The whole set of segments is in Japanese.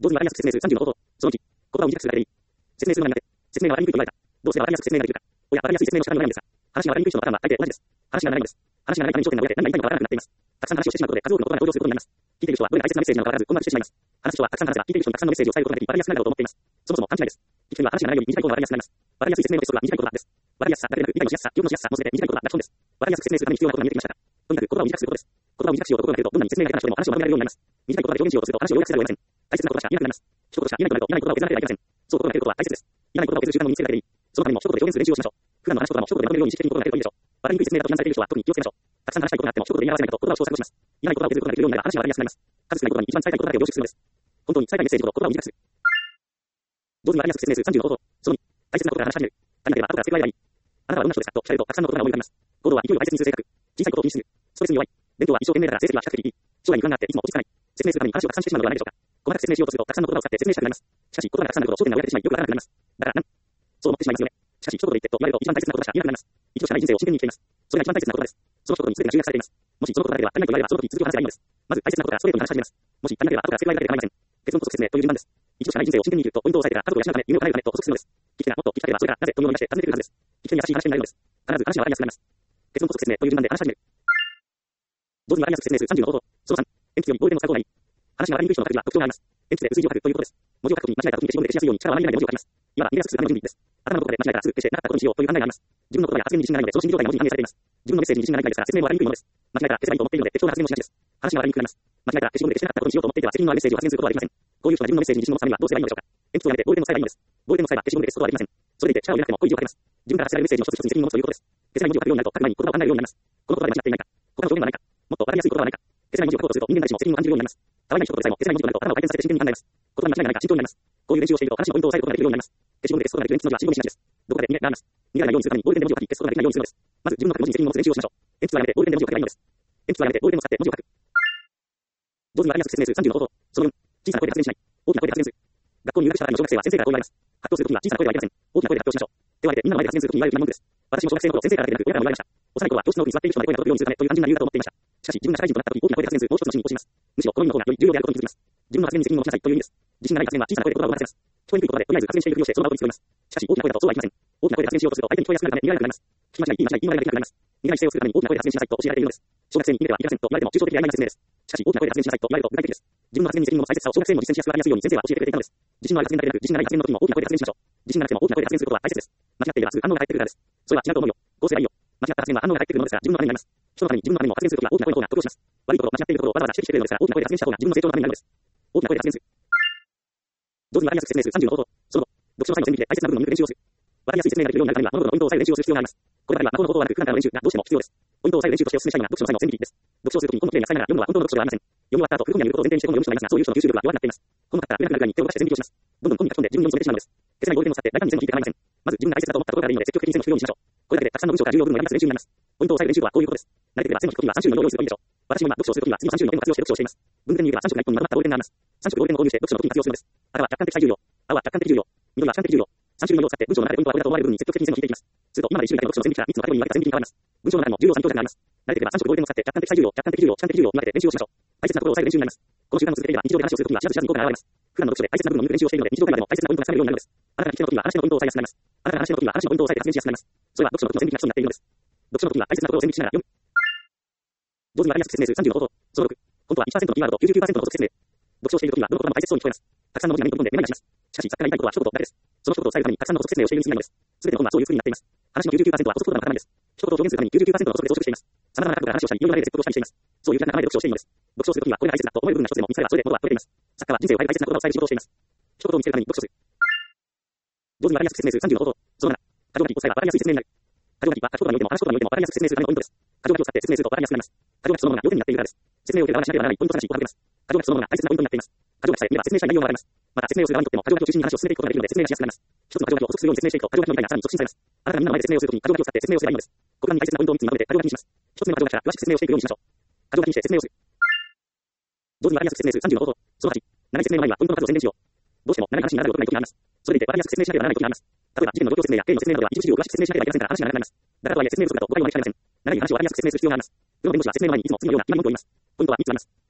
同時にわかりやすく説明する30の方法。その1、言葉を短くするだけでいい。説明するのが苦手。説明がわかりにくいと言われた。どうすればわかりやすく説明ができるか。おや、わかりやすい説明の仕方に悩むんですが、話がわかりにくい人のパターンは大抵同じです。話が長いのです。話が長いために焦点が親で何が言いたいのかわからなくなっています。たくさん話をしてしまうことで数多くの言葉が登場することになります。聞いている人はどれが大切なメッセージなのかわからず困惑してしまいます。話す人はたくさん話せば聞いている人にたくさんのメッセージを伝えることができわかりやすくなると思っています。そもそも勘違いです。聞き手には話が長いより短い方がわかりやすくなります。わかりやすい説明の鉄則は短い言葉です。わかりやすさだけでなく理解のしやすさ、記憶のしやすさも全て短い言葉が基本です。わかりやすく説明するために必要なことが見えてきましたか。とにかく言葉を短くすることです。言葉を短くしようと心がけるとどんなに説明が下手な人でも話をまとめられるようになります。短い言葉で表現しようとすると話を要約せざるを得ません。大切なことしか言えなくなります。一言しか言えないとなると嫌な言葉を削られてはいけません。そう心がけることは大切です。嫌な言葉を削る習慣を身につけるだけでいい。そのためにも一言で表現する練習をしましょう。普段の話とかも一言でまとめるように意識的に心がけるといいでしょう。わかりにくい説明だと批判されている人は特に気をつけましょう。たくさん話したいことがあっても一言で言い表せないと言葉を試作します。嫌な言葉を削ることができるようになれば話がわかりやすくなります。数少ない言葉に一番伝えたいことだけを凝縮するのです。本当に伝えたいメッセージほど言葉を短くする。同時にわかりやすく説明する30の方法。その2、大切なことから話し始める。足りなければ後から付け加えればいい。あなたはどんな人ですかと聞かれるとたくさんの言葉が思い浮かびます。行動は勢いを大切にする性格。小さいことを気にしすぎる。ストレスに弱い。勉強は一生懸命だから成績は比較的いい。将来に不安があっていつも落ち着かない。説明するために話を拡散してしまうのではないでしょうか。細かく説明しようとするとたくさんの言葉を使って説明したくなります。しかし言葉がたくさんあると焦点が折れてしまいよくわからなくなります。だからそう思ってしまいますよね。しかし一言で言ってと言われると一番大切なことしか言えなくなります。一度しかない人生を真剣に生きています。それが一番大切なことです。その一言に全てが集約されています。もしその言葉だけでは足りないと言われればその時に続きを話せばいいのです。まず大切なことからストレートに話し始めます。もし足りなければ後から付け加えるだけで構いません。結論こそ説明という順番です。一度しかない人生を真剣に生きるとポイントを押さえてから家族を養うため夢を叶えるためと補足するのです。聞き手がもっと聞きたければそれからなぜというのを言い出して尋ねてくるはずです。聞き手に優しい話になるのです。必ず話がわかりやすくなります。結論こそ説明という順番で話し始める。同時にわかりやすく説明する30の方法。その3、鉛筆よりボールペンを使う方がいい。話がわかりにくい人の形には特徴があります。鉛筆で数字を書くということです。文字を書くときに間違えたときに消しゴムで消しやすいように力をあまり入れないで文字を書きます。いわば逃げやすくするための準備です。頭のどこかで間違えたらすぐ消してなかったことにしようという考えがあります。自分の言葉や発言に自信がないのでその心理状態が文字に反映されています。自分のメッセージに自信がないからですから説明もわかりにくいものです。間違えたら消せばいいと思っているので適当な発言もしがちです。話がわかりにくくなります。間違えたら消しゴムで消してなかったことにしようと思っていては責任のあるメッセージを発言することはできません。こういう人が自分のメッセージに自信を持つためにはどうすればいいのでしょうか。鉛筆をやめてボールペンを使えばいいのです。ボールペンを使えば消しゴムで消すことはできません。それでいて力を入れなくてもこういう字を書けます。自分から発せられるメッセージの一つ一つに責任を持つということです。消せない文字を書くようになると書く前に言葉を考えるようになります。この言葉で間違っていないか。他の表現はないか。もっとわかりやすい言葉はないか。消せない文字を書こうとすると人間誰しも責任を感じるようになります。たわいない一言でさえも消せない文字となると頭を回転させて真剣に考えます。言葉に間違いがないか慎重になります。こういう練習をしていると話のポイントを押さえることができるようになります。消しゴムで消すことができる鉛筆の字は信号にしがちです。どこかで逃げられます。逃げられないようにするためにボールペンで文字を書き消すことができないようにするのです。まず自分の書く文字に責任を持つ練習をしましょう。鉛筆はやめてボールペンで文字を書けばいいのです。鉛筆はやめてボールペンを使って文字を書く。同時にわかりやすく説明する30の方法。その4、小さな声で発言しない。大きな声で発言する。学校に入学したばかりの小学生は先生からこう言われます。発表するときには小さな声ではいけません。大きな声で発表しましょう。手を挙げてみんなの前で発言するときに言われる気なものです。私も小学生の頃先生からだけでなく親からも言われました。幼い頃は教室の奥に座っている人まで声が届くようにするためという単純な理由だと思っていました。しかし自分が社会人となったとき大きな声で発言するもう一つの芯に落ちます。むしろこの意味の方がより重要であることに気づきます。自分の発言に責任を持ちなさいという意味です。自信がない発言は小さな声で言葉を話せます。聞こえにくい言葉でとりあえず発言しているふりをしてその場を取ります。しかし大きな声だとそうはいきません。大きな声で発言しようとすると相手に聞こえやすくなるため逃げられなくなります。聞き間違い、言い間違い、言い回りができなくなります。逃げない姿勢をするために大きな声で発言しなさいと教えられているのです。小学生に逃げてはいけませんと言われても抽象的で曖昧な説明です。しかし大きな声で発言しなさいと言われると具体的です。自分の発言に責任の大切さを小学生も実践しやすくわかりやすいように先生は教えてくれていたのです。自信のある発言だけでなく自信がない発言の時も大きな声で発言しましょう。自信がなくても大きな声で発言することは大切です。間違っていればすぐ反応が返ってくるからです。それは違うと思うよ。こうすればいいよ。間違った発言は反応が返ってくるのですが自分のためになります。人のために自分のためにも発言するときは大きな声の方が得をします。悪いこと、間違っていることをわざわざ指摘してくれるのですから大きな声で発言した方が自分の成長のためになるのです。大きな声で発言する。同時にわかりやすく説明する30の方法。その後、読書の際の線引きで大切な部分を見抜く練習をする。わかりやすい説明ができるようになるためには物事のポイントを押さえる練習をする必要があります。これまでは魔法の方法はなく普段からの練習がどうしても必要です。ポイントを押さえる練習としてお勧めしたいのが読書の際の線引きです。読書をするときに本の綺麗に浅いながら読むのは本当の読書ではありません。読み終わった後、古本にあることを前提にして本を読む人がいますが、そういう人の吸収力は弱くなっています。本が買ったら売れなくなるぐらいに手を出して線引きをします。どんどん本に書き込んで自分に読み込めてしまうのです。消せないボールペンを使って大胆に線を引いて構いません。まず自分が大切だと思ったところからでいいので積極的に線を引くようにしましょう。これだけでたくさんの文章から重要部分をやり出す練習になります。ポイントを押さえる練習とはこういうことです。慣れてくれば線を引くときには30の用意するといいでしょう。私も今読書をするときは次の30のペンを活用して読書をしています。文具店に行けば3色が1本にまとまったボールペンがあります。3色ボールペンを購入して読書の時に活用するのです。赤は客観的最重要。青は客観的重要。緑は主観的重要。3種類の色を使って文章の中でポイントはこれだと思われる部分に積極的に線を引いていきます。すると今まで1種類だけの読書の線引きから3つのカテゴリーに分けた線引きに変わります。文章の中でも重要3教材があります。慣れてくれば3色ボールペンを使って客観的最重要、客観的重要、主観的重要に分けて練習をしましょう。大切なところを押さえる練習になります。この習慣を続けていれば日常で話をするときには知らず知らずに効果が現れます。普段の読書で大切な部分を見抜く練習をしているので日常会話でも大切なポイントがつかめるようになるのです。あなたが聞き手のときは話のポイントを押さえやすくなります。あなたが話のときは話のポイントを押さえて発言しやすくなります。それは読書の時の線引きが基礎になっているのです。読書のときは大切なところを線引きしながら読む。同時にわかりやすく説明する30の方法。その6、本当は 1% のキーワードと 99% の補足説明。読書をしているときはどの言葉も大切そうに聞こえます。たくさんの文字が目に飛び込んで目がします。しかし、作家が言いたいことは一言だけです。その一言を伝えるためにたくさんの補足説明をしているに過ぎないのです。すべての本はそういう風になっています。話の 99% は補足言葉の塊です。一言を表現するために 99% の補足で増殖しています。様々な角度から話をしたり、いろいろな例で説得をしたりしています。そういう開かないで読書をしているのです。読書をするときにはこれが大切だと思える部分が一つでも見つかればそれで物は解けています。作家は人生を変える大切な言葉を伝える仕事をしています。一言を見つけるために読書する。同時にわかりやすく説明する30の方法。その7、箇条書きを使えばわかりやすい説明になる。箇条書きは書くことにおいても話すことにおいてもわかりやすく説明するためのポイントです。箇条書きを使って説明するとわかりやすくなります。箇条書きそのものが要点になっているからです。説明を受けた側がしなければならないポイント話を省けます。箇条書きそのものが大切なポイントになっています。箇条書きさえ見れば説明したい内容がわかります。また説明をする側にとっても箇条書きを中心に話を進めていくことができるので説明がしやすくなります。一つの箇条書きを補足するように説明していくと箇条書きの理解がさらに促進されます。あなたがみんなの前で説明をするときに箇条書きを使って説明をすればいいのです。股間に大切なポイントを3つにまとめて箇条書きにします。一つ目の箇条書きから詳しく説明をしていくようにしましょう。箇条書きにして説明をする。同時にわかりやすく説明する30の方法。その8、長い説明の前にはポイントの数を宣伝しよう。どうしても長い話にならないことがない時があります。それでいてわかりやすく説明しなければならない時があります。例えば事件の状況説明や経緯の説明などでは一部資料を詳しく説明しなければいけませんから話が長くなります。だからとはいえ説明不足だと誤解を招きかねません。長い話をわかりやすく説明する必要があります。世の弁護士は説明の前にいつも次のような疑問を言います。ポイントは3つあります。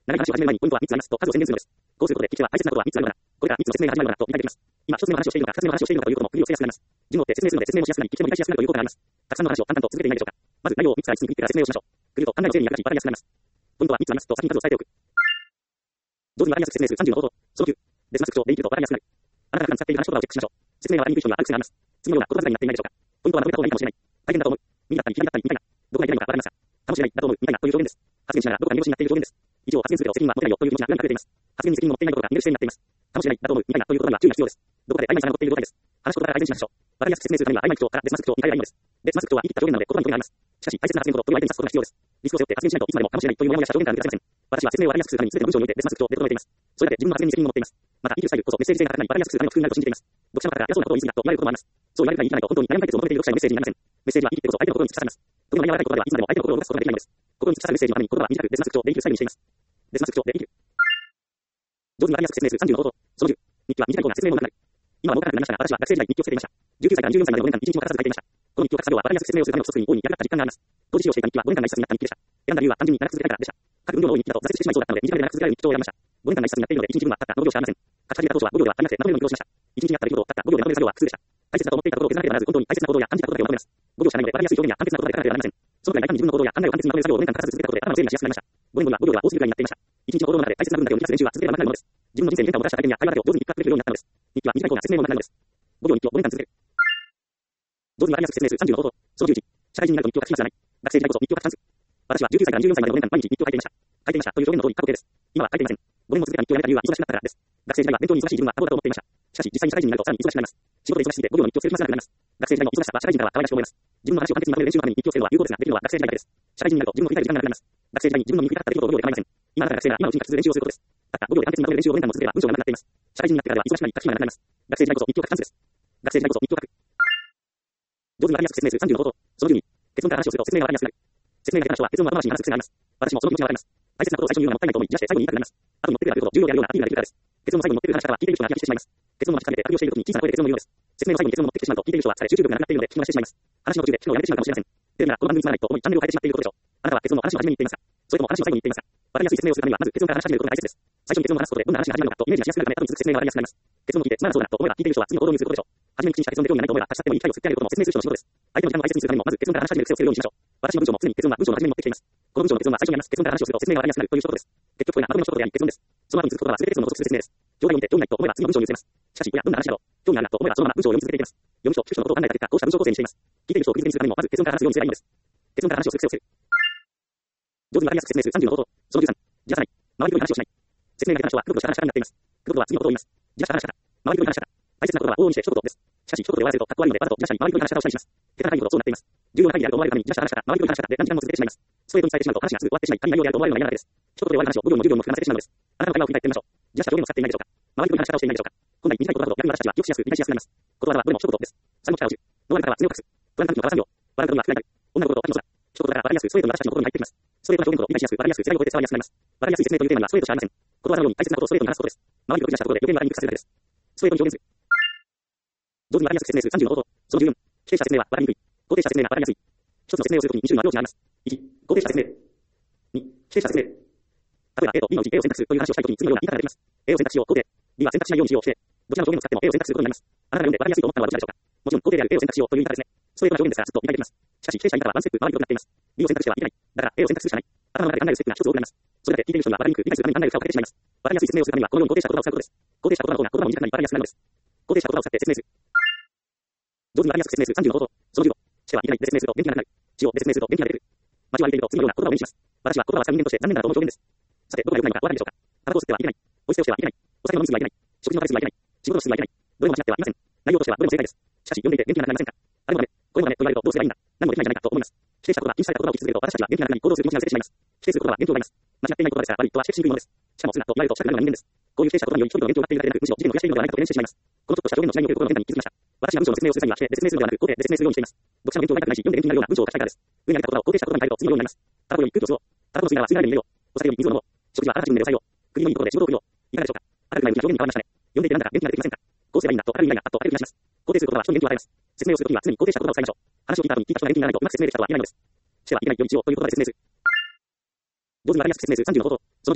長い話を始める前にポイントは3つありますと数を宣言するのです。こうすることで、聞き手は大切なことは3つあるのだな。これから3つの説明が始まるのだと理解できます。今、1つ目の話をしているのか、2つ目の話をしているのかということも振りをせやすくなります。順を追って説明するので説明もしやすくなり、聞き手も理解しやすくなるという効果があります。たくさんの話を淡々と続けていないでしょうか。まず内容を3つから5つに区切ってから説明をしましょう。くると考えの整理に役立ち、わかりやすくなります。ポイントは3つありますと先に数を伝えておく。上手にわかりやすく説明する30の方法。その9。デスマスク調で生きるとわかりやすくなる。あなたが普段使っている話し言葉をチェックしましょう。説明がわかりにくい人にはある癖があります。次のような言葉遣いになっていないでしょうか。ポイントはまとめた方がいいかもしれない。大変だと思う。右だったり左だったりみたいな。どこがいけないのかわかりますか。かもしれないだと思うみたいなという表現です。発言しながらどこか見越しになっている表現です。以上、発言すべてを責任は持てないよという気持ちが裏に隠れています。発言に責任を持っていないことが見える姿勢になっています。かもしれないだと思うみたいなという言葉には注意が必要です。どこかで曖昧さが残っている状態です。話し言葉から改善しましょう。わかりやすく説明するためには曖昧口調からデスマスク調に変えればいいのです。デスマスク調は言い切った表現なので言葉にトゲがあります。しかし大切な発言ほど問いを相手にさすことが必要です。リスクを背負って発言しないといつまでもかもしれないというモヤモヤした表現から抜け出せません。私は説明をわかりやすくするために全ての文章においてデスマスク調で整えています。それだけ自分の発言に責任を持っています。また、生きるスタイルこそメッセージ性が高くなりわかりやすくするための工夫になると信じています。読者の方から偉そうなことを言い過ぎたと言われることもあります。そう言われるから言い切らないと本当に悩み解決を求めている読者へのメッセージになりません。メッセージは言い切ってこそ相手の心に突き刺されます。時の内容が柔らかい言葉ではいつまでも相手の心を動かすことができないのです。心に突き刺さるメッセージのために言葉は短くデスマスク調で生きるスタイルにしています。デスマスク調で生きる。上手にわかりやすく説明する30の方法。その10。日記は短い方が説明も長くなる。今は動かなくなりましたが、私は学生時代に日記をつけていました。19歳から24歳までの5年間一日も欠かさず書いていました。この日記を書く作業はわかりやすく説明をするための一つに大いに役立った実感があります。当時使用していた日記は5年間内冊になった日記でした。選んだ理由は単純に長く続けたいからでした。各分量の多い日記だと挫折してしまいそうだったので、短めで長く続けられる日記帳を選びました。5年間内冊になっているので、1日分はたった5秒しかありません。書き始めた当初は5秒では足りなくてまとめるのに苦労しました。1日にあった出来事をたった5秒でまとめる作業は苦痛でした。大切だと思っていたところを削られてはならず、本当に大切な行動や感じたことだけをまとめます。5秒しかないので、わかりやすい表現や簡潔な言葉で書かなければなりません。そのくらい大胆に自分の行動や考えを簡潔にまとめる作業を5年間欠かさず続けたことで頭の整理がしやすくなりました。5年後には5秒は多すぎるくらいになっていました。1日の行動の中で大切な部分だけを満たす練習は続ければなくなるものです。自分の人生に変化をもたらした体験や会話だけを上手にピックアップできるようになったのです。日記は短い方が説明も長くなるのです。5秒日記を5年間続ける。上手にわかりやすく説明する30の方法。その11。社会人になると日記を書く暇すらない。学生時代こそ日記を書くチャンス。私は19歳から24歳までの5年間毎日日記を書いていました。書いていましたという表現の通り過去形です。今は書いていません。5年も続けた日記をやめた理由は忙しくなったからです。学生時代は勉強に忙しい自分は多忙だと思っていました。しかし実際に社会人になるとさらに忙しくなります。仕事で忙しすぎて5秒の日記をつける暇すらなくなります。学生時代の忙しさは社会人からは可愛らしく思います。自分の話を簡潔にまとめる練習のために日記をつけるのは有効ですが、できるのは学生時代だけです。社会人になると自分の振り返る時間がなくなります。学生時代に自分の身に降りかかった出来事を5秒で構いません。今だから学生が今のうちに書き続ける練習をすることです。たった5秒で簡潔にまとめる練習を5年間も続ければ文章がなくなっています。社会人になってからでは忙しくなり書く暇がなくなります。学生時代こそ日記を書くチャンスです。学生時代こそ日記を書く。上手にわかりやすく説明する30の方法。その12。結論から話をすると説明がわかりやすくなる。説明が下手な人は結論を後回しに話す癖があります。私もその気持ちがわかります。大切なことを最初に言うのはもったいないと思い、じらして最後に言いたくなります。後に持ってくるだけほど重要であるようなアピールができるからです。結論の最後に持ってくる話し方は聞いている人が気が気してしまいます。結論を待ちかけて旅をしている時に小さな声で結論を言うのです。説明の最後に結論を持ってきてしまうと聞いている人は疲れ集中力がなくなっているので聞き逃してしまいます。話の途中で聞くのをやめてしまうかもしれません。でならこの番組につまらないと思いチャンネルを変えてしまっていることでしょう。あなたは結論の話の初めに言っていますか、それとも話の最後に言っていますか。わかりやすい説明をするためにはまず結論から話し始めることが大切です。最初に結論を話すことでどんな話が始まるのかとイメージしやすくなるため後に続く説明がわかりやすくなります。結論を聞いてつまらそうだと思えば聞いている人は次の行動に移ることでしょう。初めに口にした結論で興味がないと思えば立ち去ってもいい機会を作ってあげることも説明する人の仕事です。相手の時間を大切にするためにもまず結論から話し始める癖をつけるようにしましょう。私の文章も常に結論は文章の初めに持ってきています。この文章の結論は最初に話す。結論から話をすると説明がわかりやすくなるという一言です。結局これがまとめの一言であり結論です。その後に続くことは全て結論の補足する説明です。状態を見て興味ないと思えば次の文章に移せます。しかし、おや、どんな話だろう。興味あるなと思えばそのまま文章を読み続けていきます。読み書、聞く人のことを考えた結果、こうした文章構成にしています。聞いている人を釘付けにするためにもまず結論から話すようにすればいいのです。結論から話をする癖をつける。上手にわかりやすく説明する30の方法。その13。じらさない。周りとの話をしない。説明が下手な人は黒とした話し方になっています。黒とは次のことを言います。じらした話し方。周りとの話し方。大切なことは往々にして一言です。しかし、一言で終わらせるとかっこ悪いのでわざとじらしたり周りとの話し方をしたりします。下手な会議ほどそうなっています。重要な会議であると思われるためにじらした話し方、周りとの話し方で何時間も続けてしまいます。ストレートに伝えてしまうと話がすぐ終わってしまい、他に内容であると思われるのが嫌なだけです。一言で終わる話を5秒も10秒も膨らませてしまうのです。あなたの会話を振り返ってみましょう。じらした表現を使っていないでしょうか。周りとの話し方をしていないでしょうか。本来短い言葉ほど逆に私たちは記憶しやすく理解しやすくなります。言葉はどれも一言です。最後の力を10。ノーアルからは強くす。不安な時の3秒。笑う時は暗いなる。女のことと秋の空。一言から分かりやすくストレートに私たちの心に入ってきます。ストレートな表現ほど理解しやすく分かりやすく辛い声で伝わりやすくなります。分かりやすい説明というテーマにはストレートしかありません。言葉のように大切なことをストレートに話すことです。周りを取り出したところで余計に分かりにくくさせるだけです。ストレートに表現する。上手に分かりやすく説明する30の方法。その14。否定した説明は分かりにくい。肯定した説明が分かりやすい。一つの説明をするときに2種のアプローチがあります。1、肯定した説明。2、否定した説明。例えば A と B のうち A を選択するという話をしたいときに次のような言い方ができます。A を選択しよう、肯定。B は選択しないようにしよう、否定。どちらの表現を使っても A を選択することになります。あなたが読んで分かりやすいと思ったのはどちらでしょうか。もちろん肯定である A を選択しようという言い方ですね。ストレートな表現ですからすっと理解できます。しかし否定した言い方はワンステップ周りになっています。B を選択してはいけない。だから A を選択するしかない。頭の中で考えるステップが一つ多くなります。それだけ聞いている人には分かりにくく理解するために考える負荷をかけてしまいます。分かりやすい説明をするためにはこのように肯定した言葉を使うことです。肯定した言葉の方が言葉も短くなり分かりやすくなるのです。肯定した言葉を使って説明する。上手に分かりやすく説明する30の方法。その15。してはいけないで説明すると元気がなくなる。しをで説明すると元気が出てくる。間違いていると次のような言葉を目にします。私は言葉は最人間として残念だなと思う表現です。さて、どこが良くないのかお分かりでしょうか。タバコを吸ってはいけない。お捨てをしてはいけない。お酒の飲み過ぎはいけない。食事の食べ過ぎはいけない。仕事のしすぎはいけない。どれも間違ってはいません。内容としてはどれも正解です。しかし、読んでいて元気がなくなりませんか。あれもダメ、これもダメと言われるとどうすればいいんだ。何もできないじゃないかと思います。否定した言葉、禁止された言葉を聞き続けると私たちは元気がなくなり行動する気持ちが出てしまいます。否定する言葉は元気を奪います。間違っていない言葉ですから悪いとは指摘しにくいものです。しかもすなと言われるとしたくなるのが人間です。こういう否定した言葉により人々の元気を奪っているだけでなくむしろ事件を増やしているのではないかと懸念してしまいます。このちょっとした表現の違いによる心の変化に気づきました。私が文章の説明をする際には否定で説明するのではなく肯定で説明するようにしています。読者の勉強が痛くないし読んで元気になるような文章を書きたいからです。上に挙げた言葉を肯定した言葉に変えると次のようになります。タバコより空気を吸おう。タバコの吸い殻は吸い殻に入れよう。お酒より水を飲もう。食事はあなた自分で抑えよう。国のいいところで仕事を送ろう。いかがでしょうか。あなたが今表現に変わりましたね。読んでいてなんだか元気が出てきませんか。こうすればいいんだと明るい未来があっと明るくなります。肯定する言葉は人に元気を与えます。説明をするときは常に肯定した言葉を使いましょう。話を聞いた後に聞いた人が元気にならないとうまく説明できたとは言えないのです。してはいけないより一応という言葉で説明する。上手にわかりやすく説明する30の方法。その16。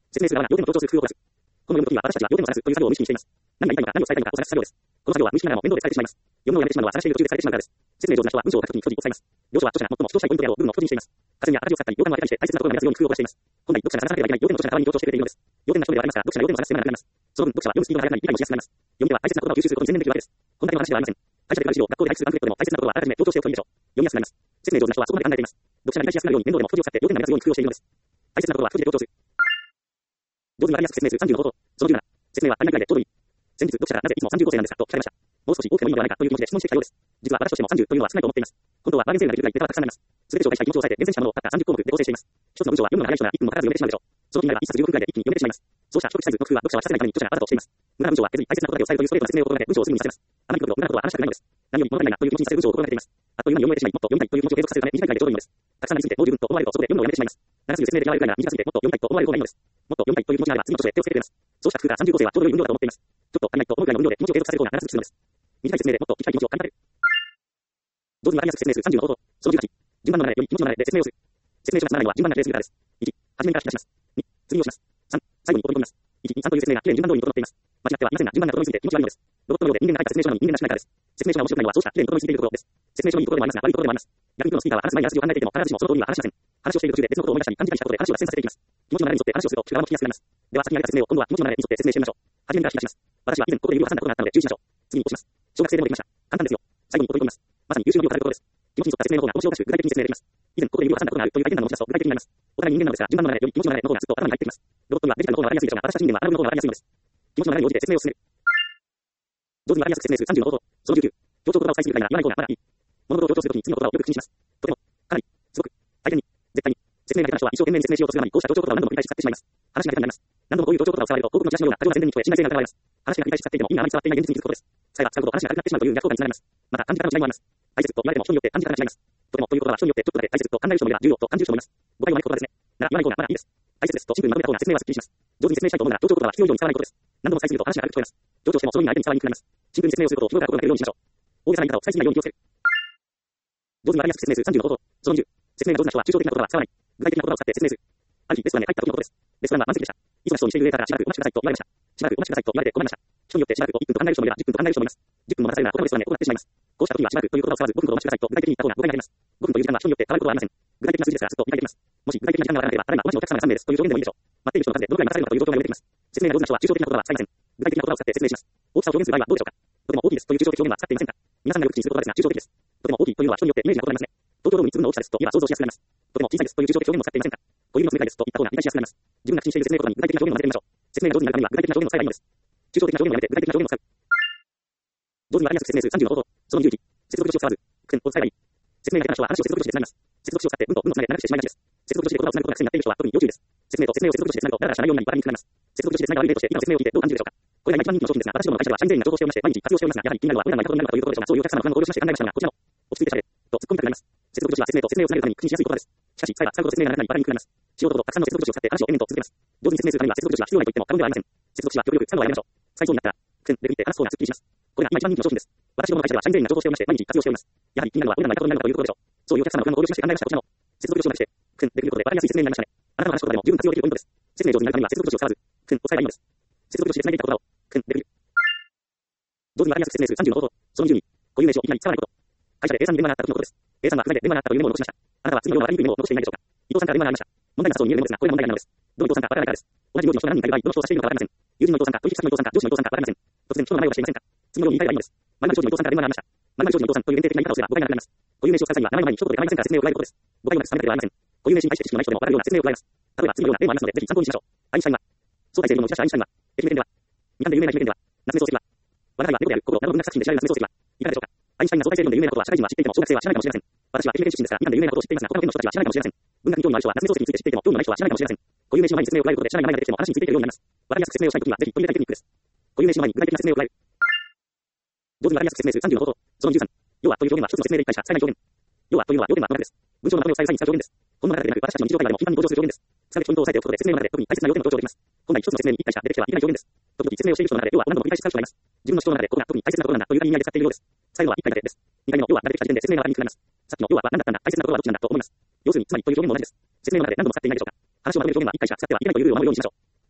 説明する側が要点の強調する工夫をこなす。この読むときは私たちは要点を探すという作業を無意識にしています。何が言いたいのか何を伝えたいのかを探す作業です。この作業は無意識ながらも面倒で疲れてしまいます。読むのをやめてしまうのは探している途中で疲れてしまうからです。説明上手な人は文章を書くときに巨字を使います。領書は著者が最も主張したいポイントであろう部分を巨字にしています。活字や赤字を使ったり、要点を当てたりして大切なところが目立つように工夫をしています。本来読者が探さなければいけない要点の著者が代わりに強調してくれているのです。要点が一人ではありますが、読者が要点を探す手間がなくなります。その分、読者は読むスピードが速くなり、理解もしやすくなります。読み手は大切な言葉を吸収することに専念できるわけです。こんだけの話ではありません。会社で使う資料、学校で配布するパンフレットでも大切なことはあらかじめ強調しておくといいでしょう。読みやすくなります。説明上手な人はそこまで考えています。読者が理解しやすくなるように面倒でも巨字を使って要点が目立つように工夫をしているのです。大切なことは巨字で強調する。上手にわかりやすく説明する30の方法。その17。説明は足りないくらいでちょうどいい。先日読者がなぜいつも30構成なんですかと聞かれました。もう少し多くてもいいのではないかという気持ちで質問してきたようです。実は私としても30というのは少ないと思っています。本当はバーゲンセールができるくらいデータがたくさんあります。すべて紹介したい気持ちを抑えて厳選したものをたった30項目で構成しています。一つの文章は読むのが早い人なら1分もかからず読めてしまうでしょう。その気になれば1冊15分くらいで一気に読めてしまいます。そうした一口サイズの工夫は読者はさせないために著者がわざとしています。無駄な文章は削り大切なことだけを伝えるというストレートな説明を心がけて文章をすぐにさせます。あまりの無駄なことは話したくないのです。何より物足りないなという気持ちにさせる文章を心がけています。あっという間に読めてしまい、もっと読みたいという気持ちを継続させるため短いくらいでちょうどいいのです。たくさんなりすぎてもう十分と思われるとそこで読むのをやめてしまいます。長すぎる説明で嫌われるくらいなら短すぎてもっと読みたいと思われる方がいいのです。もっと読みたいという気持ちがあれば次の著書へ手をつけてくれます。そうした工夫が30構成はちょうど良い分量だと思っています。ちょっと足りないと思うくらいの分量で気持ちを継続させる方が長続きするのです。短い説明でもっと聞きたい気持ちを感じられる。上手にわかりやすく説明する30の方法。その18。順番の流れより気持ちの流れで説明をする。説明書がつまらないのは順番がずれすぎるからです。1、初めにから引き出します。2、次をします。3、最後に折り込みます。1、2、3という説明がきれいに順番通りに整っています。間違ってはいませんが順番が整いすぎて気持ち悪いのです。ロボットのようで人間が書いた説明書なのに人間がしないからです。説明書が面白くないのはそうしたきれいに整いすぎているところです。説明書のいいところでもありますが悪いところでもあります。逆にプロのスピーカーは話す前にあらすじを考えていても必ずしもその通りには話しません。話をしている途中で別のことを思い出したり勘違いしたことで話を脱線させていきます。気持ちの流れに沿って話をすると聞く側も聞きやすくなります。では先に挙げた説明を今度は気持ちの流れに沿って説明してみましょう。初めにから引き出します。私は以前ここで指を挟んだことがあったので注意しましょう。次に押します。小学生でもできました。簡単ですよ。最後に折り込みます。まさに優秀な美を語ることです。気持ちに沿った説明の方が面白おかしく具体的に説明できます。以前ここで指を挟んだことがあるという概念などを持ち出すと具体的になります。お互い人間なのですが順番の流れより気持ちの流れの方がずっと頭に入ってきます。ロボットにはデジタルの方がわかりやすいでしょうが私たち人間はアナログの方がわかりやすいのです。気持ちの流れに応じて説明を進める。上手にわかりやすく説明する30の方法。その19。強調言葉を使いすぎるくらいなら言わない方がまだいい。物事を強調するときに次の言葉をよく口にします。とても、かなり、すごく、大変に、絶対に。説明が下手な人は一生懸命に説明しようとするのにこうした強調言葉を何度も繰り返し使ってしまいます。話が下手になります。何度もこういう強調言葉を使われると広告のチラシのような過剰な宣伝に聞こえ信頼性が疑われます。話が繰り返し使っていても意味があまり伝わっていない現実に気づくことです。使えば使うほど話が軽くなってしまうという逆効果につながります。また、感じ方の違いもあります。大切と言われても人によって感じ方が違います。とてもという言葉は人によってちょっとだけ大切と感じる人もいれば重要と感じる人もいます。誤解のない言葉ですね。なら言わない方がまだいいです。大切ですとシンプルにまとめた方が説明はスッキリします。上手に説明したいと思うなら強調言葉は必要以上に使わないことです。何度も使いすぎると話が軽く聞こえます。強調してもその意味が相手に伝わりにくくなります。シンプルに説明をすることを日頃から心がけるようにしましょう。大げさな言い方を使いすぎないように気をつける。上手にわかりやすく説明する30の方法。その20。説明が上手な人は抽象的な言葉は使わない。具体的な言葉を使って説明する。ある日レストランへ入った時のことです。レストランは満席でした。いつも人にしている上からしばらくお待ちくださいと言われました。しばらくお待ちくださいと言われて困りました。人によってしばらくを1分と考える人もいれば10分と考える人もいます。10分も待たされるなら他のレストランへ行ってしまいます。こうした時にはしばらくという言葉を使わず5分ほどお待ちくださいと具体的に言った方が誤解が出ます。5分という時間は人によって変わることはありません。具体的な数字ですがずっと理解できます。もし具体的な時間がわからなければ、ただいまお待ちのお客様が3名ですという条件でもいいでしょう。待っている人の数でどのくらい待たせるのかという状況が読めてきます。説明が上手な人は抽象的な言葉は使いません。具体的な言葉を使って説明します。大きさを表現する場合はどうでしょうか。とても大きいですという抽象的表現は使っていませんか。皆さんがよく口にする言葉ですが抽象的です。とても大きいというのは人によってイメージが異なりますね。東京ドーム3つ分の大きさですと言えば想像しやすくなります。とても小さいですという抽象的表現も使っていませんか。小指の爪がいですと言った方が理解しやすくなります。自分が口にしている説明言葉に具体的な表現を混ぜてみましょう。説明が上手になるためには具体的な表現を使えばいいのです。抽象的な表現をやめて具体的な表現を使う。上手にわかりやすく説明する30の方法。その21。接続詞を使わず、くんを使えばいい。説明が下手な人は話を接続詞でつなぎます。接続詞を使って文と文をつなげ長くしてしまいがちです。接続詞で言葉をつなぐことが癖になっている人は特に要注意です。説明と説明を接続詞でつなぐとだらだらしないようになり分かりにくくなります。接続詞でつながる例として今の説明を聞いてどう感じるでしょうか。これが一番人気の商品ですが、私どもの会社では社員全員が情報しておりまして毎日活用しておりますが、やはり気になるのはお値段がいかほどになるのかというところでしょうが、そういうお客様の不安を考慮しまして考えましたのがこちらの落ち着いてしゃべれと突っ込みたくなります。接続詞は説明と説明をつなげるために口にしやすい言葉です。しかし使えば使うほど説明が長くなり分かりにくくなります。使用とたくさんの接続詞を使って話を延々と続けます。上手に説明するためには接続詞は必要ないと言っても過言ではありません。接続詞は極力使うのはやめましょう。使いそうになったらくんで区切って話す方がスッキリします。これが今一番人気の商品です。私どもの会社では社員全員が情報しておりまして毎日活用しております。やはり気になるのはお値段がいかほどになるのかというところでしょう。そういうお客様の不安を考慮しまして考えましたこちらの接続詞をつなげてくんで区切ることで分かりやすい説明になりましたね。あなたの話し方でも十分活用できるポイントです。説明上手になるためには接続詞を使わずくんを使えばいいのです。接続詞でつなげていた言葉をくんで区切る。上手にわかりやすく説明する30の方法。その22。固有名詞をいきなり使わないこと。会社で A さんに電話があった時のことです。A さんは不在で電話があったというメモを残しました。あなたは次のような分かりにくいメモを残していないでしょうか。伊藤さんから電話がありました。問題なさそうに見えるのですが、これが問題なのです。どの伊藤さんかわからないからです。同じ名字の人が何人かいる場合、どの人を指しているのかわかりません。友人の伊藤さんか、取引先の伊藤さんか、上司の伊藤さんかわかりません。突然人の名前を出していませんか。次のように言い換えればいいのです。前々商事の伊藤さんから電話がありました。前々商事の伊藤さんという限定的な言い方をすれば誤解がなくなります。固有名詞を使う際には名前の前に一言で構いませんから説明を加えることです。誤解をなくすためだけではありません。固有名詞に対して知識のない人でもわかるような説明を加えます。例えば次のような例もありますので、ぜひ参考にしましょう。アインシュタインは、相対性理論の打ち出したアインシュタインは、愛媛県では、日韓で有名な愛媛県では、夏目漱石は、我々は猫である心などの文学作品で知られる夏目漱石は、いかがでしょうか。アインシュタインが相対性理論で有名なことは社会人は知っていても小学生は知らないかもしれません。私は愛媛県出身ですが、日本で有名なことを知っていますが、他の県の人たちは知らないかもしれません。文学に興味のある人は夏目漱石について知っていても興味のない人は知らないかもしれません。固有名詞の前に説明を加えることで社内の名前が出てきても話についていけるようになります。わかりやすく説明をしたいときにはぜひ取り入れたいテクニックです。固有名詞の前に具体的な説明を加える。上手にわかりやすく説明する30の方法。その23。要はという表現は一つの説明で理解した最大の表現。要はというのは要点はこの中です。文章の中身を伝える際に使う表現です。この中でなく私たちの日常会話でも頻繁に登場する表現です。使うべきポイントを押さえておくことで説明の中で特に大切な要点を強調できます。本来一つの説明に一回しか出てきてはいけない表現です。時々説明をしている人の中で要は何度も繰り返し使う人がいます。自分の主張の中でここが特に大切なことなんだという意味合いで使っているようです。使うのは一回だけです。二回目の要はが出てきた時点で説明が分かりにくくなります。さっきの要は何だったんだ大切なことはどっちなんだと思います。要するにつまりという表現も同じです。説明の中で何度も使っていないでしょうか。話をまとめる表現は一回しか使ってはいけないというルールを守るようにしましょう。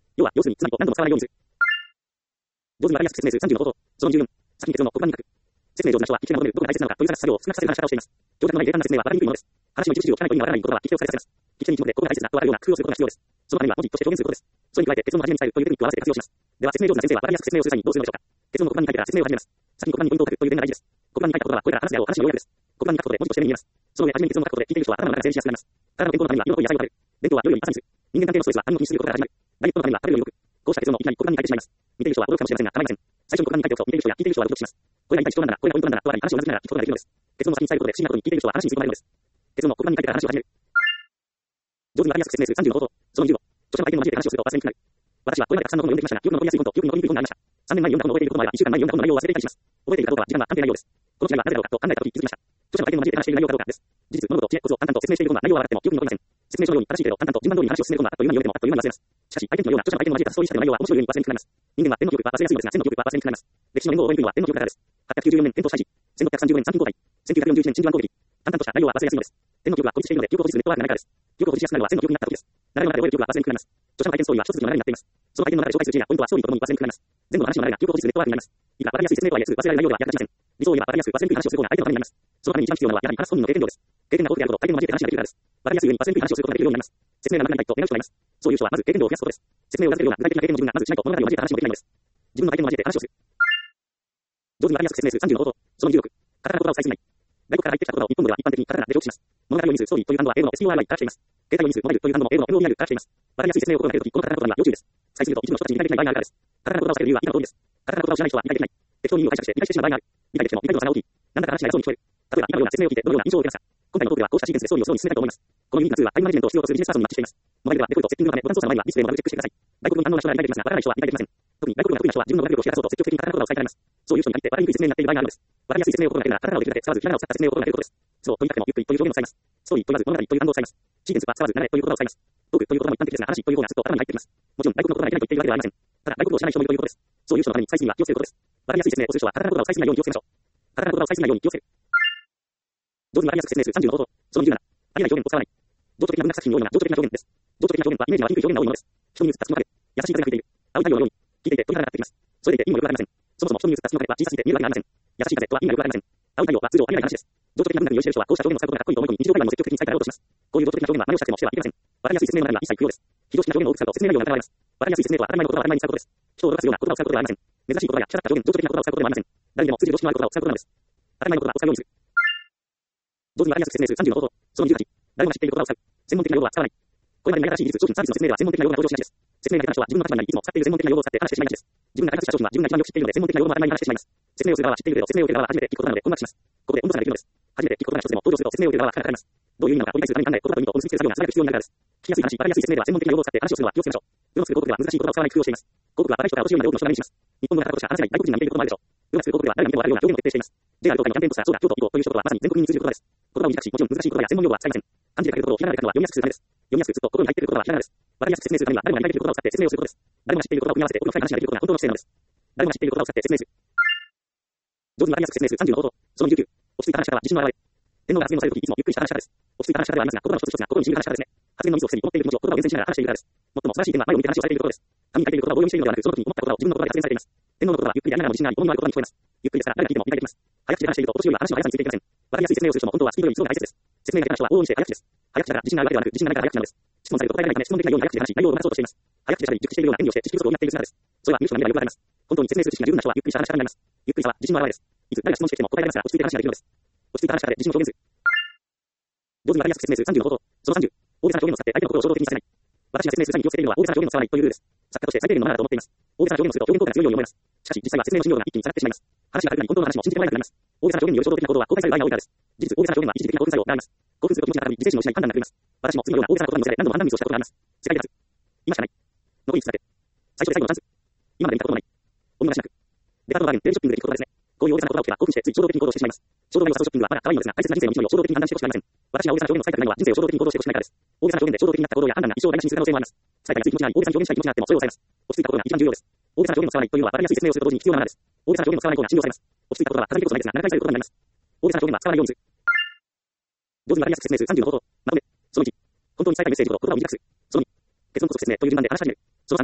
要は、要するに、つまりを何度も使わないようにする。上手にわかりやすく説明する30の方法。その14。先に結論の黒板に書く。説明上手な人は、聞き手が求めるどこが大切なのかという作業を少なくさせる話し方をしています。長尺のない冷淡な説明はわかりにくいものです。話の一部始終を聞かないと意味がわからないことは聞き手を疲れさせます。聞き手に気持ちでここが大切だとわかるような工夫をすることが必要です。そのためには文字として表現することです。それに加えて結論の初めに伝えるというテクニックを合わせて活用します。では説明上手な先生はわかりやすく説明をする際にどうするのでしょうか。結論の黒板に書いてから説明を始めます。先に黒板にポイントを書くという点が大事です。黒板に書いたことはこれから話すであろう話の要約です。黒板に書くことで文字として目に見えます。その上、初めに結論を書くことで聞いている人は頭の中が整理しやすくなります。体の健康のためには世の声野菜を食べる。弁当は夜より朝にする。人間関係のストレスは髪の気にすることから始まる。ダイエットのためには食べるより多く。こうした結論をいきなり黒板に書いてしまいます。見ている人は驚くかもしれませんが構いません。最初に黒板に書いておくと見ている人や聞いている人はドキドキします。これが一体必要なんだな、これがポイントなんだなとわかり話を同じながら聞くことができるのです。結論を先に伝えることで不思議なことに聞いている人は話に吸い込まれるのです。結論を黒板に書いてから話を始める。上手にわかりやすく説明する30の方法。その15。著者の相手の交えて話をすると忘れにくくなる。私はこれまでたくさんの本を読んできましたが、記憶の残りやすい本と記憶の残りにくい本がありました。3年前に読んだ本を覚えていることもあれば、1週間前に読んだ本の内容を忘れていたりします。覚えているかどうかは時間が関係ないようです。この違いはなぜだろうかと考えたとき気づきました。著者の相手の交えて話している内容かどうかです。事実、物事、知恵、コツを淡々と説明している本は内容は分かっても記憶に残りません。説明書のように正しいけど淡々と順番通りに話を進める本はあっという間に読めてもあっという間に忘れます。しかし、相手のような著者の相手の交えたストーリー仕立ての内容は面白いように忘れにくくなります。人間は天の記憶は忘れやすいのですが、天の記憶は忘れにくくなります。歴史の面倒を覚えにくいのは天の記憶だからです。894年、天東祭事。1635年、参勤交代。1941年、真珠湾攻撃。淡々とした内容は忘れやすいのです。天の記憶は孤立しているので、記憶を保持するネットワークがないからです。記憶を保持しやすくなるのは天の記憶になった時です。流れの中で覚える記憶は忘れにくくなります。著者の相手のストーリーは一筋の流れになっています。その相手の中で紹介する知恵やポイントはストーリーとともに忘れにくくなります。全部の話の流れが記憶を保持するネットワークになります。以下、わかりやすい説明とはいえすぐ忘れられる内容では役立ちません。理想を言えばわかりやすく忘れにくい話をする方が相手のためになります。そのために一番必要なのはやはり話す本人の経験量です。経験が豊富であるほど相手の交えて話ができるからです。わかりやすい上に忘れにくい話をすることができるようになります。説明が長くなりたいと願う人がいます。そういう人はまず経験量を増やすことです。説明を裏付けるような具体的な経験を自分がまずしないと物語を交えて話もできないのです。自分の相手の交えて話をする。上手にわかりやすく説明する30の方法。その16。カタカナ言葉を採寸ない。外国から入ってきた言葉を日本語では一般的にカタカナで表記します。物語を意味するストーリーという単語は英語の STORY から来ています。携帯を意味するモバイルという単語も英語の MOBILE から来ています。わかりやすい説明を心がけるとき、このカタカナ言葉には要注意です。使いすぎると一部の人たちに理解できない場合があるからです。カタカナ言葉を避ける理由は以下の通りです。カタカナ言葉を知らない人は理解できない。適当に意味を解釈して理解してしまう場合がある。理解できても理解度の差が大きい。なんだか話が偉そうに聞こえる。例えば今のような説明を聞いてどのような印象を受けますか。今回のトークではこうしたシーケンスでストーリーをスローに進めたいと思います。このユニークなツールはタイムマネジメントを必要とするビジネスパーソンにマッチしています。モバイルではデフォルトセッティングのためボタン操作の前にはディスプレイの丸をチェックしてください。外国語に堪能な人は理解できますが、わからない人は理解できません。特に外国語が得意な人は自分の語学力を引き出そうと積極的にカタカナ言葉を使いたがります。そういう人に限ってわかりにくい説明になっている場合があるのです。わかりやすい説明を心がけるならカタカナをできるだけ使わずひらがなを使った説明を心がけることです。そうと言いたくてもゆっくりという表現を使います。ストーリーと言わず物語という単語を使います。シーケンスは使わず流れという言葉を使います。トークという言葉も一般的ですが、話という方がずっと頭に入っています。もちろん外国の言葉がいけないと言っているわけではありません。ただ外国語を知らない人もいるということです。そういう人のために使いすぎには気をつけることです。わかりやすい説明をする人はカタカナ言葉を使いすぎないように気をつけましょう。カタカナ言葉を使いすぎないように気をつける。上手にわかりやすく説明する30の方法。その27。ありえない表現を使わない。情緒的な文学作品のような情緒的な表現です。情緒的な表現はイメージが湧きにくい表現が多いものです。人に映った月の影。優しい風が吹いている。青い太陽のように。聞いていて鳥肌が立ってきます。それでいて意味もよくわかりません。そもそも人に映った月の影は小さすぎて見えるわけがありません。優しい風とは意味がよくわかりません。青い太陽は通常ありえない話です。情緒的な文学に酔いしれる人はこうした表現を使うことがかっこいいと思い込み日常会話にも積極的に使いたがろうとします。こういう情緒的な表現は真似をしたくてもしてはいけません。わかりやすい説明の中には一切不要です。非常識な表現を多く使うと説明内容が疑われます。わかりやすい説明とは当たり前の言葉を当たり前に使うことです。人を驚かすような言葉を使うことではありません。珍しい言葉やキャラクター表現、情緒的な言葉を使うことではありません。誰にでも通じる常識のある言葉を使うことなのです。当たり前の言葉を使うようにする。上手にわかりやすく説明する30の方法。その28。誰もが知っている言葉を使う。専門的な用語は使わない。これまでにない新しい技術、商品、サービスの説明では専門的な用語が登場しがちです。説明が下手な人は自分の立場になりいつも使っている専門的な用語を使って話してしまいがちです。自分が開発した商品は自分が一番よく知っているので専門的な用語も当たり前に話してしまいます。説明をする側は知っているけど説明を受ける側は初めて聞くことなので困惑します。ここで温度差ができるのです。初めて聞くことが一つでも登場すると説明を受ける側は考えます。どういう意味なのかを理解するために考え、言葉と意味とを結びつける作業が素早く必要になるからです。聞きやすい話、わかりやすい説明では専門的な用語を使って話をするのは気をつけましょう。世のする広告では難しい言葉を使わない工夫をしています。広告は若い人からお年寄りまで多くの人が目にします。日本語が片言しか話せない外国人が見ていることもあるでしょう。世のする広告では誰が見てもわかるような表現を徹底しています。JR 東海のキャンペーンポスター、そうだ、京都以降という一言はまさに全国民に通じる言葉です。言葉を短くし、もちろん難しい言葉や専門用語は使いません。漢字で書けることをひらがなで書くのは読みやすくするためです。読みやすくすると心に入っている言葉はひらがなです。わかりやすく説明するためには誰もが理解できる言葉を使って説明をすることです。誰もが知っている言葉を組み合わせて奥の深い話ができることが本当の姿勢なのです。誰もが知っている言葉を使って説明する。上手にわかりやすく説明する30の方法。その19。落ち着いた話し方は自信の表れ。天皇が発言をされるときいつもゆっくりした話し方です。落ち着いた話し方ではありますが、言葉の一つ一つが心に響く話し方ですね。発言のミスを防ぎ、思っている気持ちを言葉を厳選しながら話しているからです。最も素晴らしい点は前を見て話をされていることです。紙に書いている言葉を棒読みしているのではなく、その時に思った言葉を自分の言葉で発言されています。天皇の言葉はゆっくりでありながらも自信があり、重みのある言葉に聞こえます。ゆっくりですから誰が聞いても理解できます。早口で話しているとお年寄りは話の速さについていけません。わかりやすい説明をする人も本当はスピードよりスローが大切です。説明が下手な人は往々にして早口です。早口だから自信があるわけではなく、自信がないから早口なのです。質問されると答えられないため質問できないように早口で話し、内容を話そうとしています。早口で喋り、熟知しているような演技をして知識不足を補っている姿です。それは見る人が見ればよくわかります。本当に説明する知識が十分な人はゆっくりした話し方になります。ゆっくりさは自信の表れです。いつ誰が質問してきても答えられますから落ち着いて話ができるのです。落ち着いた話し方で自信を表現する。上手にわかりやすく説明する30の方法。その30。大げさな表現を使って相手の心を衝動的にさせない。私が説明する際に気をつけているのは大げさな表現を使わないというルールです。作家として最低限のマナーだと思っています。大げさな表現をすると表現効果が強いように思えます。しかし実際は説明の信用が一気に下がってしまいます。話が軽くなり本当の話も信じてもらえなくなります。大げさな表現による衝動的な行動は後退される場合が多いからです。事実、大げさな表現は一時的な興奮作用があります。興奮すると気持ちが高ぶり、自制心を失い判断が狂います。私も次のような大げさな言葉に乗せられ何度も判断ミスをしたことがあります。世界で立つ。今しかない。残り5つだけ。最初で最後のチャンス。今まで見たことのない。お見逃しなく。デパートのバーゲン、テレビショッピングで聞くことですね。こういう大げさな言葉を聞けば興奮してつい衝動的に行動してしまいます。衝動買いを誘うショッピングはまだ可愛いのですが、大切な人生の道のりを衝動的に判断してほしくありません。私が大げさな表現を使いたくないのは人生を衝動的に行動してほしくないからです。大げさな表現で衝動的になった行動や判断が一生を台無しにする可能性もあります。伝えたい熱い気持ちがあり、大げさに表現したい気持ちがあってもそれを抑えます。落ち着いたことが一番重要です。大げさな表現を使わないというのは分かりやすい説明をすると同時に必要なものです。大げさな表現を使わない方が信用されます。落ち着いたことは片付けこそないですが、長返しされることになります。大げさな表現は使わないようにする。上手に分かりやすく説明する30の方法。まとめ。その1。本当に伝えたいメッセージほど言葉を短くする。その2。結論こそ説明という順番で話し始める。その3。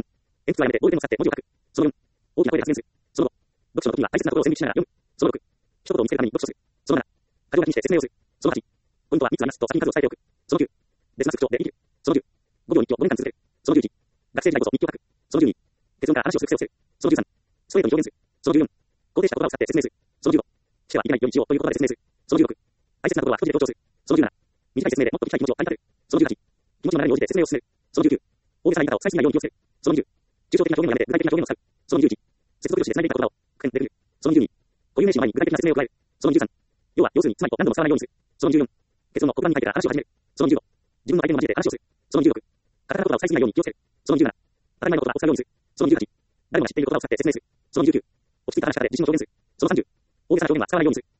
鉛筆はやめてボールペンを使って文字を書く。その4、大きな声で発言する。その5、読書の時には大切なところを線引きしながら読む。その6、一言を見つけるために読書する。その7、箇条書きにして説明をする。その8、ポイントは3つありますと先に数を伝えておく。その9、別な口調で生きる。その10、5秒日記を5年間続ける。その11、学生時代こそ日記を書く。その12、結論から話をする癖をする。その13、ストレートに表現する。その14、肯定した言葉を使って説明する。その15、してはいけないよ日曜という言葉で説明する。その16、大切なことは一人で強調する。その17、短い説明でもっと聞きたい気持ちを書いてある。その18、気持ちの流れに応じて説明を進める。その19、大げさな言い方を最新なように気をつける。その20、抽象的な表現をやめて具体的な表現を使う。その21、接続詞で繋いでいた言葉を区分できる。その22、固有名詞の前に具体的な説明を加える。その23、要は要するにつまりと何度も使わないようにする。その24、結論の言葉に書いてから話を始める。その25、自分の相手の交えて話をする。その26、カタカナ言葉を最新なように気をつける。その27、当たり前の言葉を使うようにする。その28、誰もが知っている言葉を使って説明する。その29、落ち着いた話し方で自信を表現する。その30、大げさな表現は使わないようにする。